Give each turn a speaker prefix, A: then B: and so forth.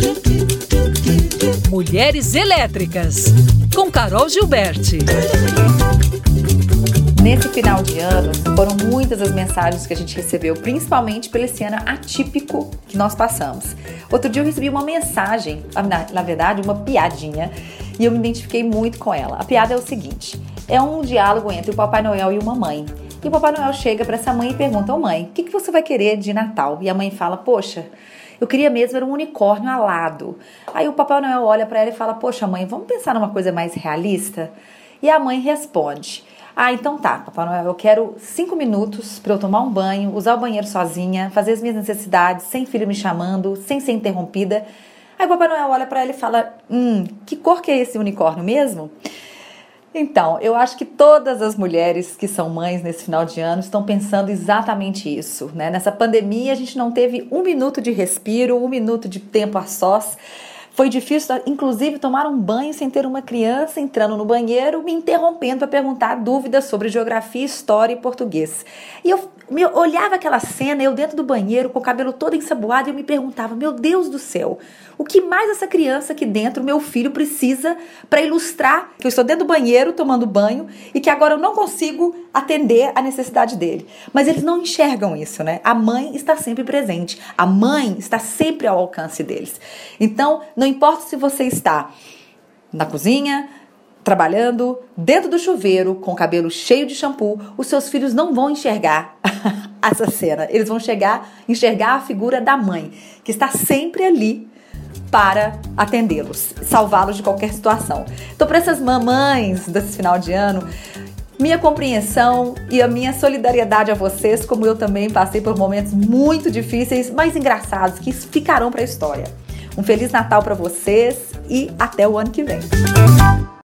A: Mulheres Elétricas, com Carol Gilberti.
B: Nesse final de ano, foram muitas as mensagens que a gente recebeu, principalmente pelo esse ano atípico que nós passamos. Outro dia eu recebi uma mensagem, na verdade uma piadinha, e eu me identifiquei muito com ela. A piada é o seguinte: é um diálogo entre o Papai Noel e uma mãe. E o Papai Noel chega para essa mãe e pergunta: ô mãe, o que você vai querer de Natal? E a mãe fala: poxa, eu queria mesmo era um unicórnio alado. Aí o Papai Noel olha para ela e fala: poxa mãe, vamos pensar numa coisa mais realista? E a mãe responde: ah, então tá, Papai Noel, eu quero 5 minutos para eu tomar um banho, usar o banheiro sozinha, fazer as minhas necessidades, sem filho me chamando, sem ser interrompida. Aí o Papai Noel olha para ela e fala: que cor que é esse unicórnio mesmo? Então, eu acho que todas as mulheres que são mães nesse final de ano estão pensando exatamente isso, né? Nessa pandemia a gente não teve 1 minuto de respiro, 1 minuto de tempo a sós. Foi difícil, inclusive, tomar um banho sem ter uma criança entrando no banheiro, me interrompendo para perguntar dúvidas sobre geografia, história e português. E eu olhava aquela cena, eu dentro do banheiro, com o cabelo todo ensaboado, e eu me perguntava: meu Deus do céu, o que mais essa criança aqui dentro, meu filho, precisa para ilustrar que eu estou dentro do banheiro tomando banho e que agora eu não consigo atender a necessidade dele? Mas eles não enxergam isso, né? A mãe está sempre presente, a mãe está sempre ao alcance deles. Então, não importa se você está na cozinha, trabalhando, dentro do chuveiro, com o cabelo cheio de shampoo, os seus filhos não vão enxergar essa cena. Eles vão enxergar a figura da mãe, que está sempre ali para atendê-los, salvá-los de qualquer situação. Então, para essas mamães desse final de ano, minha compreensão e a minha solidariedade a vocês, como eu também passei por momentos muito difíceis, mas engraçados, que ficarão para a história. Um Feliz Natal para vocês e até o ano que vem.